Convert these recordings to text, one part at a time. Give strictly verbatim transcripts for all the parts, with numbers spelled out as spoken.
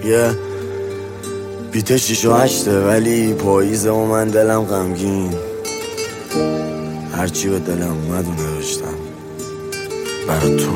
یه بیت شیش و هشته ولی پاییزه و من دلم غمگین. هرچی به دلم اومد و نوشتم برا تو.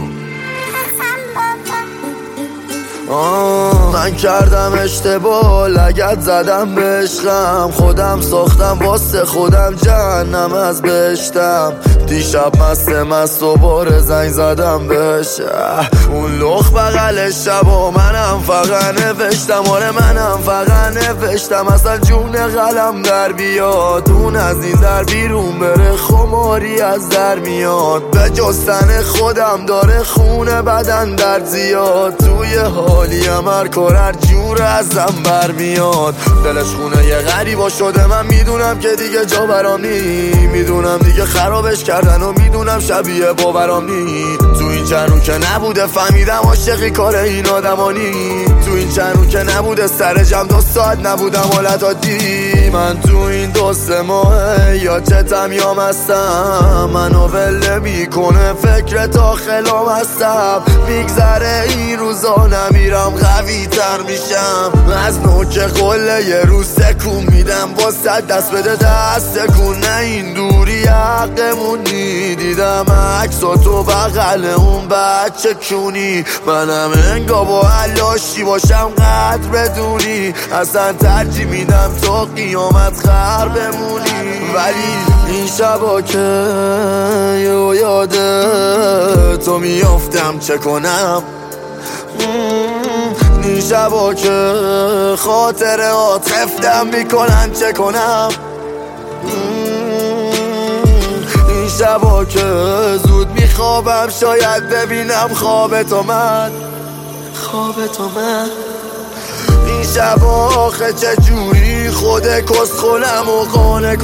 آه من کردم اشتباه، لگد زدم به عشقم، خودم ساختم واسه خودم جهنم از بهشتم. دیشب مست مست و بار زنگ زدم بهش، اون لخ بغل شب و منم فقط نوشتم. آره منم فقط نوشتم اصلا جون قلم در بیاد، اون از این در بیرون بره خماری از در میاد. به جستن خودم داره خونه بدن در زیاد، توی حالی هر کار هر جور ازم بر میاد. دلش خونه یه غریبا شده، من میدونم که دیگه جا برام نی، میدونم دیگه خرابش کردن و میدونم شبیه باورام نی. تو این چند رو که نبوده فهمیدم عاشقی کار این آدمانی، تو این چند رو که نبوده سر جمع دو ساعت نبودم حالت عادی. من تو این دو سه ماه یا چتم یا مستم، منو ول میکنه فکر داخلم هستم. میگذره این روزا نمیرم قوی تر میشم، از نوک قله یه روز تکون میدم واسه دست بده دست کن. نه این دوری حقمونی، دیدم عکس و تو بغل اون بچه کونی. منم انگا با علاشی باشم قدر بدونی، اصلا ترجیح میدم تو قیامت خر بمونی. ولی این شبا که یو یاده تو میافتم چه کنم، این شبا که خاطرات خفتم میکنن چه کنم. این شبا که زود میخوابم شاید ببینم خواب تو من، خواب تو من. این شبا آخه چجوری خود کس خونم و قانه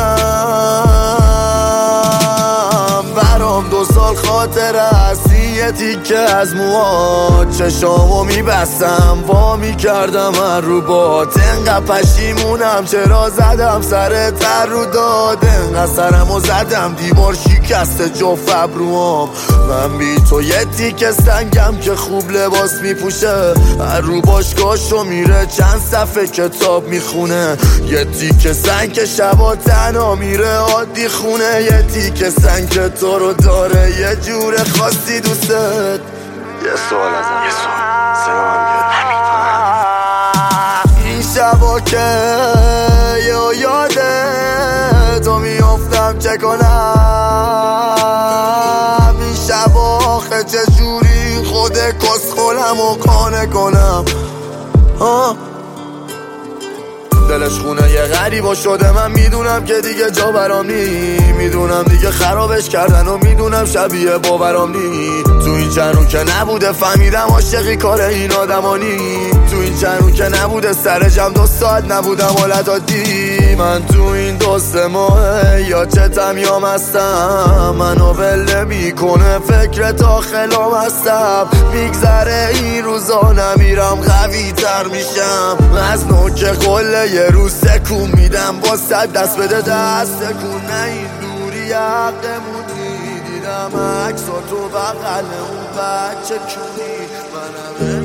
کنم. برام دو سال خاطره هستی، یه تیکه از موات چشامو میبستم وا میکردم هر رو بات. انقدر پشیمونم چرا زدم سر تر رو داد، انقدر سرمو زدم دیوار شکست جفت ابروام. من بی تو یه تیکه سنگم که خوب لباس میپوشه، هر رو باشگاهشو میره چند صفحه کتاب میخونه. یه تیکه سنگ که شبا تنها میره عادی خونه، یه تیکه سنگ که تو رو داره یه جور خاصی دوستت. یه سوال ازم، یه سوال سلام بیاد این شبا که یا یاده تو میافتم چه کنم. این شبا آخه چجوری خود کس خولم و قانه کنم. آه دلش خونه یه غریبا شده، من میدونم که دیگه جا برام نی، میدونم دیگه خرابش کردن و میدونم شبیه باورام نی. تو این چند رو که نبوده فهمیدم عاشقی کار این آدمانی، تو این چند رو که نبوده سر جمع دو ساعت نبودم حالت عادی. من تو این دو سه ماه یا چتم یا مستم، منو ول میکنه فکر داخلم هستم. میگذره این روزا نمیرم قوی تر میشم، از نوک قله یه روز تکون میدم واسه دست بده دست کن. نه این دوری حقمونی، دیدم عکس و تو بغل اون بچه کونی. منم